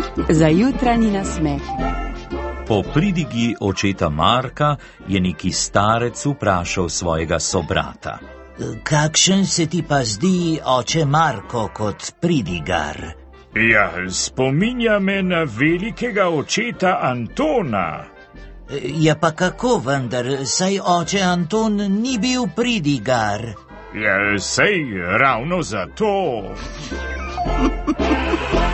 Za jutranji nasmeh. Po pridigi očeta Marka je neki starec vprašal svojega sobrata. Kakšen se ti pa zdi oče Marko kot pridigar? Ja, spominja me na velikega očeta Antona. Ja, pa kako vendar, saj oče Anton ni bil pridigar. Ja, sej ravno zato.